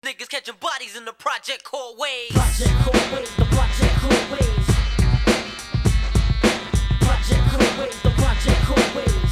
Niggas catching bodies in the project called Waves. Project called Waves, the project called Waves. Project called Waves, the project called Waves.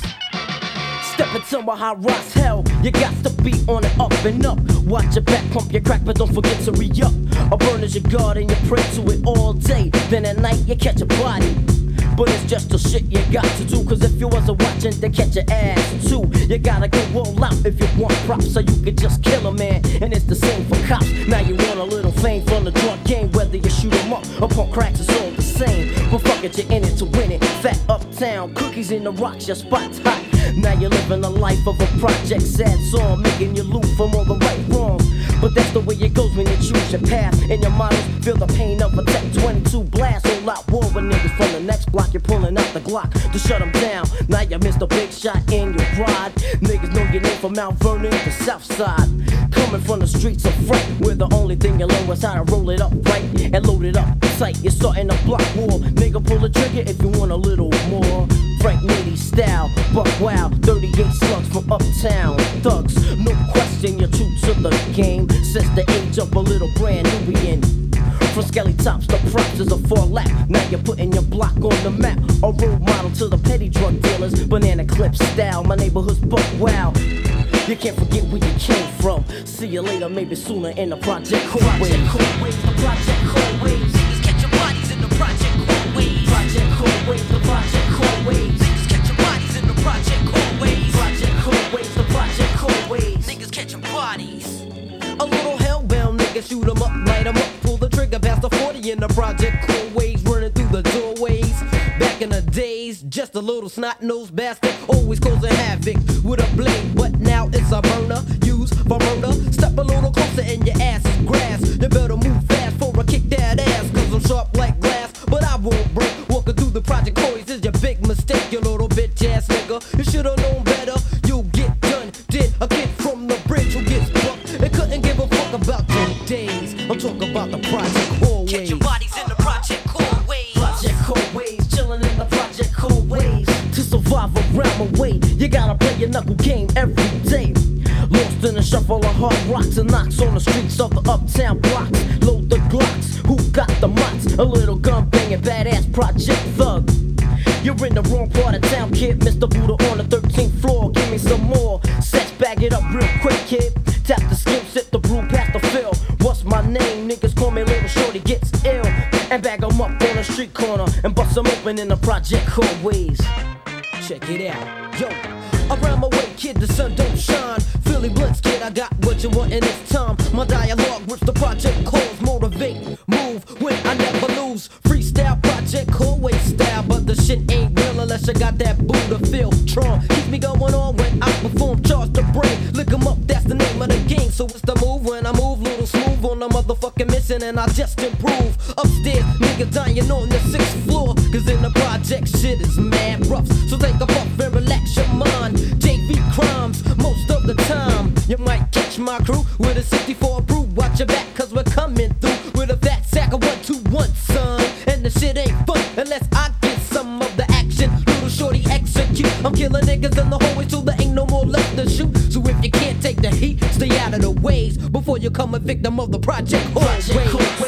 Step into my high rise hell, you got to be on it up and up. Watch your back, pump your crack, but don't forget to re-up. A burn is your guard and you pray to it all day. Then at night you catch a body. But it's just the shit you got to do. Cause if you wasn't watching, they catch your ass too. You gotta go all out if you want props, so you could just kill a man. And it's the same for cops. Now you want a little fame from the drug game. Whether you shoot 'em up or pump cracks, it's all the same. But fuck it, you're in it to win it. Fat uptown, cookies in the rocks, your spot's hot. Now you're living the life of a project sad song, making you loot from all the right wrongs. But that's the way it goes when you choose your path. And your models feel the pain of a Tech 22 blast. All out war with niggas from the next block. You're pulling out the Glock to shut them down. Now you missed a big shot in your ride. Niggas know your name from Mount Vernon to Southside. Coming from the streets of fright, where the only thing you learn was how to roll it up right and load it up tight. You're starting a block war. Nigga, pull the trigger if you want a little more. Frank Nitty style, buck wow, 38 slugs from uptown. Thugs, no question, you're true to the game. Since the age of a little brand Nubian. From skelly tops to props is a 4 lap. Now you're putting your block on the map. A role model to the petty drug dealers. Banana clip style, my neighborhood's buck wow. You can't forget where you came from. See you later, maybe sooner in the project called Waves. The project called Waves. Niggas catching bodies in the project called Waves. Project called Waves, the project called Waves. Niggas catching bodies in the project called Waves. Project called Waves, the project called Waves. Niggas catching bodies. A little hellbound nigga, shoot 'em up, light 'em up, pull the trigger past the 40 in the project cool waves, running through the doorways. Back in the days, just a little snot-nosed bastard, always causing havoc with a blade. But now it's a burner, used for murder. Step a little closer and your ass is grass. You better move fast for I kick that ass, cause I'm sharp like glass, but I won't break. Walking through the project boys is your big mistake, you little bitch ass nigga. You should've known better, you'll get done. Did a kid from the bridge who gets bucked and couldn't give a fuck about your days. I'm talking about the project called Waves. Catching bodies in the project called Waves. Project called Waves, chillin' in the project called Waves. To survive around my way, you gotta play your knuckle game every day. Lost in a shuffle of hard rocks and knocks on the streets of the uptown blocks. Load the Glocks, who got the mots? A little gun banging badass project thug. You're in the wrong part of town, kid. Mr. Buddha on the 13th floor. Give me some more sets, bag it up real quick, kid. Tap the skin, sip the brew, pass the fill. What's my name? Niggas call me Little Shorty Gets Ill. And bag 'em up on the street corner and bust 'em open in the project called Waves. Check it out, yo. Around my way, kid, the sun don't shine. Philly Blitz, kid, I got what you want in this time. My dialogue with the project calls, motivate, move, win, I never lose. Freestyle project, cool way style, but the shit ain't real unless you got that Buddha feel. Tron keeps me going on when I perform, charge the brain. Lick 'em up, that's the name of the game. So it's the move when I move, little smooth on the motherfucking mission, and I just improve. Upstairs, niggas dying on the 6th floor, cause in the project shit is mad rough. So take a puff and relax your mind. JV crimes, most of the time. You might catch my crew with a 64 brew. Watch your back, cause we're coming through with a fat sack of 121, son. And the shit ain't fun unless I get some of the action. Little shorty execute. I'm killing niggas in the hallway till there ain't no more left to shoot. So if you can't take the heat, stay out of the waves before you come a victim of the project. Project called